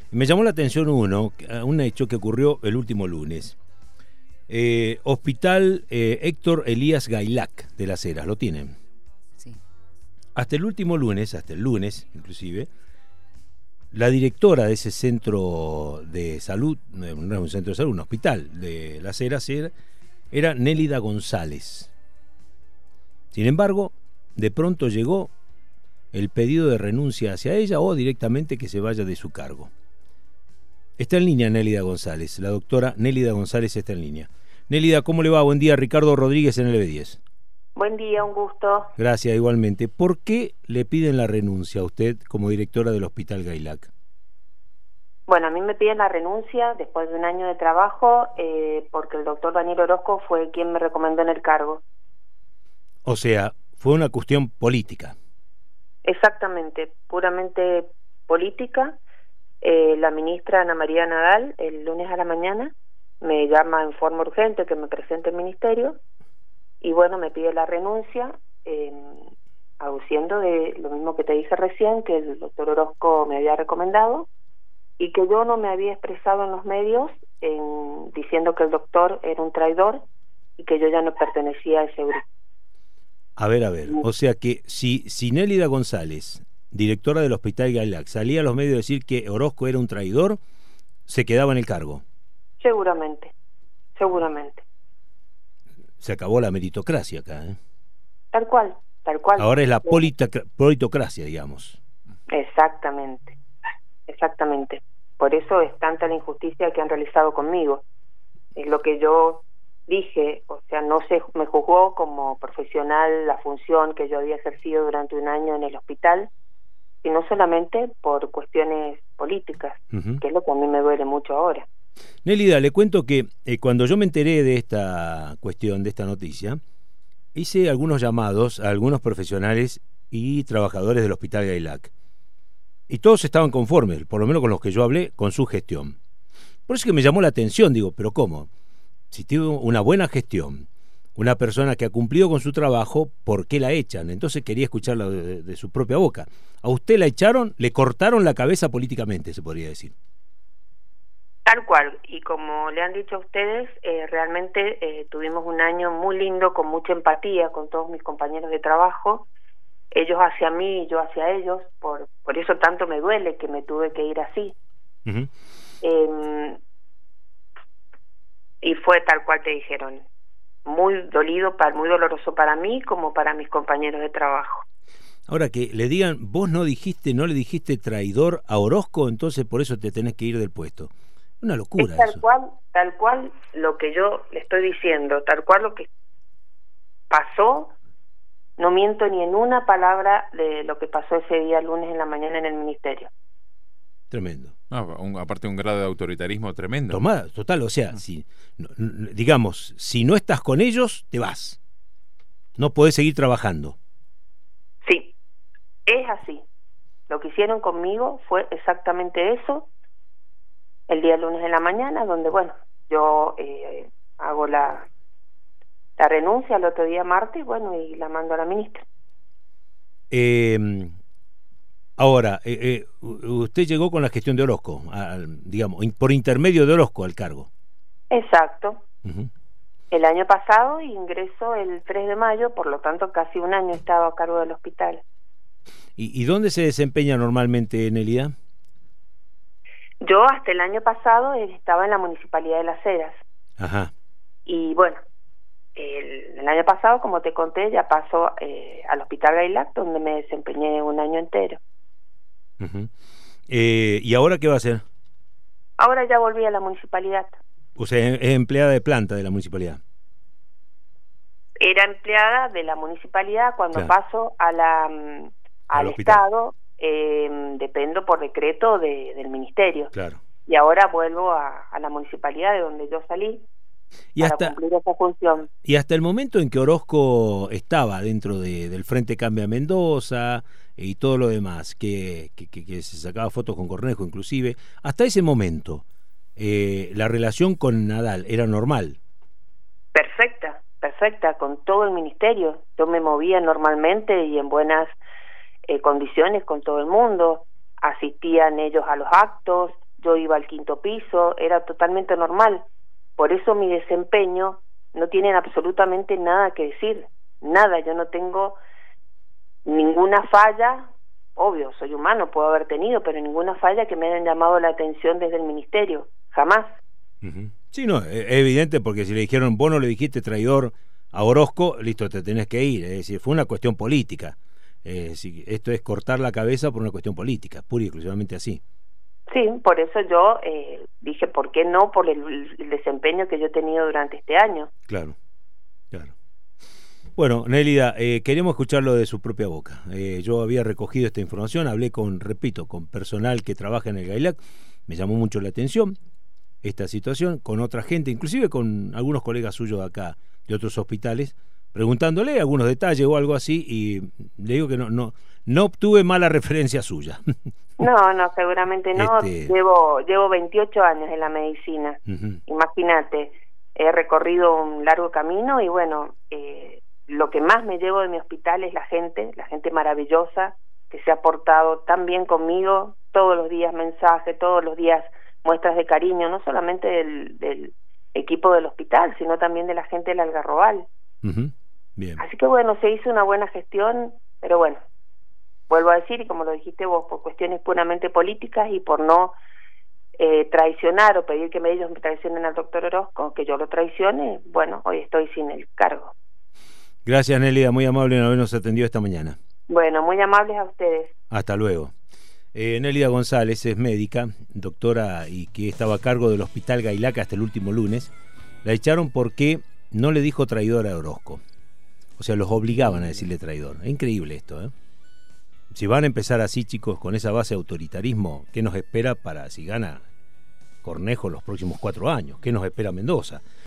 Me llamó la atención un hecho que ocurrió el último lunes. Hospital Héctor Elías Gailac de Las Heras, ¿lo tienen? Sí. Hasta el último lunes, hasta el lunes inclusive, la directora de ese centro de salud, no es un centro de salud, un hospital de Las Heras, era Nélida González. Sin embargo, de pronto llegó el pedido de renuncia hacia ella o directamente que se vaya de su cargo. Está en línea Nélida González, la doctora Nélida González está en línea. Nélida, ¿cómo le va? Buen día, Ricardo Rodríguez en el B10. Buen día, un gusto. Gracias, igualmente. ¿Por qué le piden la renuncia a usted como directora del Hospital Gailac? Bueno, a mí me piden la renuncia después de un año de trabajo porque el doctor Daniel Orozco fue quien me recomendó en el cargo. O sea, fue una cuestión política. Exactamente, puramente política. La ministra Ana María Nadal, el lunes a la mañana, me llama en forma urgente que me presente el ministerio y bueno, me pide la renuncia, aduciendo de lo mismo que te dije recién, que el doctor Orozco me había recomendado y que yo no me había expresado en los medios diciendo que el doctor era un traidor y que yo ya no pertenecía a ese grupo. A ver, o sea que si Nélida González, directora del Hospital Gailac, salía a los medios a decir que Orozco era un traidor, se quedaba en el cargo. Seguramente. Se acabó la meritocracia acá, ¿eh? Tal cual. Ahora es la politocracia, digamos. Exactamente. Por eso es tanta la injusticia que han realizado conmigo. Es lo que yo dije, o sea, no se me juzgó como profesional la función que yo había ejercido durante un año en el hospital, sino solamente por cuestiones políticas, que es lo que a mí me duele mucho ahora. Nélida, le cuento que cuando yo me enteré de esta cuestión, de esta noticia, hice algunos llamados a algunos profesionales y trabajadores del Hospital Gailac. Y todos estaban conformes, por lo menos con los que yo hablé, con su gestión. Por eso que me llamó la atención, digo, ¿pero cómo? Si tiene una buena gestión, una persona que ha cumplido con su trabajo, ¿por qué la echan? Entonces quería escucharla de su propia boca. A usted la echaron, le cortaron la cabeza políticamente, se podría decir. Tal cual, y como le han dicho a ustedes, realmente tuvimos un año muy lindo, con mucha empatía con todos mis compañeros de trabajo, ellos hacia mí y yo hacia ellos, por eso tanto me duele que me tuve que ir así. Y fue tal cual te dijeron, muy doloroso para mí como para mis compañeros de trabajo. Ahora que le digan, vos no le dijiste traidor a Orozco, entonces por eso te tenés que ir del puesto. Una locura. Es tal cual lo que yo le estoy diciendo, tal cual lo que pasó, no miento ni en una palabra de lo que pasó ese día lunes en la mañana en el ministerio. Tremendo. Aparte un grado de autoritarismo tremendo. Total, o sea, digamos, si no estás con ellos, te vas. No podés seguir trabajando. Sí, es así. Lo que hicieron conmigo fue exactamente eso. El día lunes en la mañana, donde, bueno, yo hago la renuncia el otro día martes, bueno, y la mando a la ministra. Ahora, usted llegó con la gestión de Orozco, digamos, por intermedio de Orozco al cargo. Exacto. El año pasado ingreso el 3 de mayo, por lo tanto casi un año estaba a cargo del hospital. ¿Y dónde se desempeña normalmente, Nélida? Yo hasta el año pasado estaba en la Municipalidad de Las Heras. Ajá. Y bueno, el año pasado, como te conté, ya paso al Hospital Gailac, donde me desempeñé un año entero. ¿Y ahora qué va a hacer? Ahora ya volví a la municipalidad. O sea, es empleada de planta de la municipalidad. Era empleada de la municipalidad cuando paso al Estado. Dependo por decreto del ministerio. Claro. Y ahora vuelvo a la municipalidad de donde yo salí para cumplir esa función. Y hasta el momento en que Orozco estaba dentro del Frente Cambia Mendoza y todo lo demás, que se sacaba fotos con Cornejo inclusive, hasta ese momento la relación con Nadal era normal. Perfecta, con todo el ministerio. Yo me movía normalmente y en buenas condiciones con todo el mundo. Asistían ellos a los actos, yo iba al 5º piso, era totalmente normal. Por eso mi desempeño no tienen absolutamente nada que decir, nada, yo no tengo ninguna falla, obvio, soy humano, puedo haber tenido, pero ninguna falla que me hayan llamado la atención desde el ministerio, jamás. Sí, no, es evidente, porque si le dijeron, vos no le dijiste traidor a Orozco, listo, te tenés que ir, es decir, fue una cuestión política. Esto es cortar la cabeza por una cuestión política, pura y exclusivamente así. Sí, por eso yo dije, ¿por qué no? Por el desempeño que yo he tenido durante este año. Claro, claro. Bueno, Nélida, queremos escucharlo de su propia boca. Yo había recogido esta información, hablé con personal que trabaja en el GAILAC, me llamó mucho la atención esta situación, con otra gente, inclusive con algunos colegas suyos de acá, de otros hospitales, preguntándole algunos detalles o algo así, y le digo que no obtuve mala referencia suya. No, seguramente no. Llevo 28 años en la medicina. Imagínate, he recorrido un largo camino y bueno, lo que más me llevo de mi hospital es la gente maravillosa que se ha portado tan bien conmigo, todos los días mensajes, todos los días muestras de cariño, no solamente del equipo del hospital, sino también de la gente del Algarrobal. Bien. Así que bueno, se hizo una buena gestión, pero bueno, vuelvo a decir, y como lo dijiste vos, por cuestiones puramente políticas y por no traicionar o pedir que ellos me traicionen al doctor Orozco, que yo lo traicione, bueno, hoy estoy sin el cargo. Gracias, Nélida, muy amable en habernos atendido esta mañana. Bueno, muy amables a ustedes. Hasta luego. Nélida González es médica, doctora, y que estaba a cargo del Hospital GAILAC hasta el último lunes. La echaron porque no le dijo traidor a Orozco. O sea, los obligaban a decirle traidor. Es increíble esto, ¿eh? Si van a empezar así, chicos, con esa base de autoritarismo, ¿qué nos espera para si gana Cornejo los próximos 4 años? ¿Qué nos espera Mendoza?